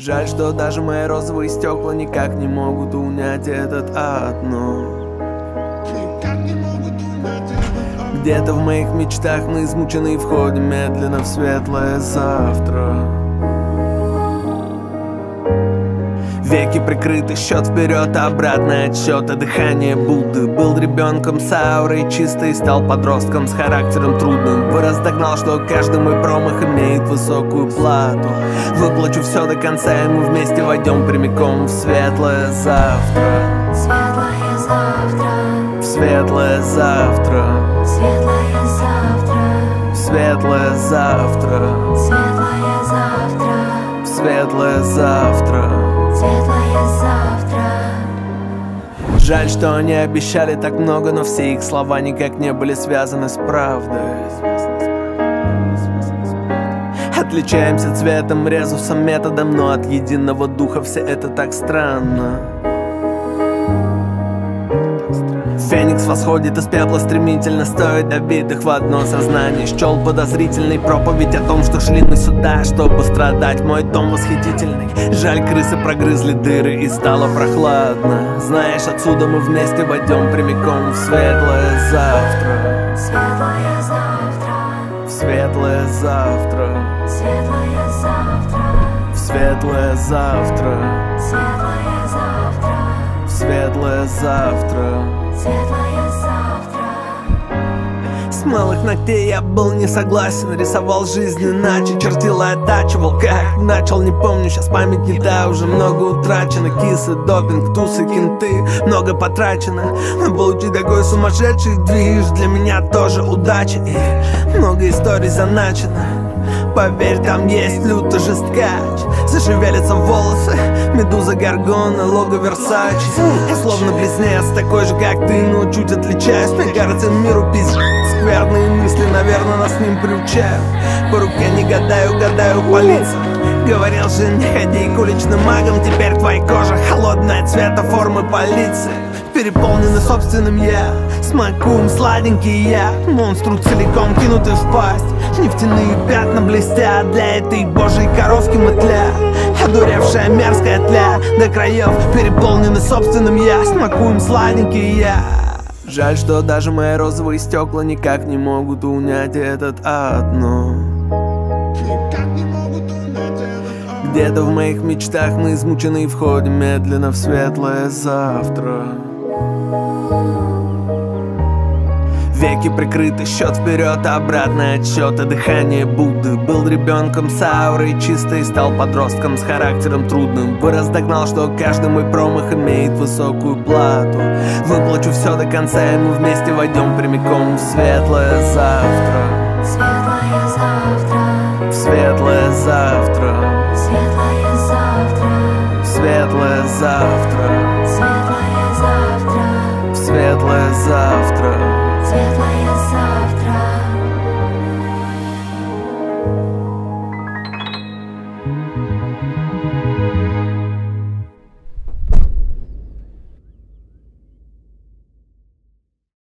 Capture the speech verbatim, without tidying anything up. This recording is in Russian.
Жаль, что даже мои розовые стекла никак не могут унять этот ад, но где-то в моих мечтах мы измученные входим медленно в светлое завтра. Веки прикрыты, счет вперед, обратный отсчет, а дыхание Будды. Был ребенком с аурой чистой, стал подростком с характером трудным. Вырос, догнал, что каждый мой промах имеет высокую плату. Выплачу все до конца, и мы вместе войдем прямиком в светлое завтра. Светлое завтра. В светлое завтра. Светлое завтра. Светлое завтра. Светлое завтра. Светлое завтра. Светлое завтра. Жаль, что они обещали так много, но все их слова никак не были связаны с правдой. Отличаемся цветом, резусом, методом, но от единого духа все это так странно. Феникс восходит из пепла стремительно, стоит обидых в одно сознание. Счел подозрительной проповедь о том, что шли мы сюда, чтобы страдать. Мой дом восхитительный. Жаль, крысы прогрызли дыры и стало прохладно. Знаешь, отсюда мы вместе войдем прямиком в светлое завтра. Светлое завтра. В светлое завтра. Светлое завтра. В светлое завтра. Светлое завтра. В светлое завтра. Светлое завтра. С малых ногтей я был не согласен. Рисовал жизнь иначе, чертил и оттачивал. Как начал, не помню, сейчас память не та. Уже много утрачено, кисы, допинг, тусы, кенты. Много потрачено, но получить такой сумасшедший движ для меня тоже удача. И много историй заначено. Поверь, там есть лютый жесткач. Зашевелятся волосы, медуза Гаргона, лого Версачи. Я словно близнец, такой же как ты, но чуть отличаюсь. Мне кажется, миру пиздец. Скверные мысли, наверное, нас с ним приучают. По руке не гадаю, гадаю по лицам. Говорил же, не ходи к уличным магам. Теперь твоя кожа холодная, цвета формы полиции. Переполнены собственным я. Смакуем сладенький я. Монстру целиком кинутый в пасть. Нефтяные пятна блестят. Для этой божьей коровки мы тля. Одуревшая мерзкая тля. До краев переполнены собственным я. Смакуем сладенький я. Жаль, что даже мои розовые стекла никак не могут унять этот ад, но где-то в моих мечтах мы измученные входим медленно в светлое завтра. Веки прикрыты, счет вперед, обратный отсчет, а дыхание Будды. Был ребенком с аурой чистой, стал подростком с характером трудным. Вырос, догнал, что каждый мой промах имеет высокую плату. Выплачу все до конца, и мы вместе войдем прямиком в светлое завтра. Светлое завтра. В светлое завтра. Светлое завтра. В светлое завтра. Светлое завтра. В светлое завтра.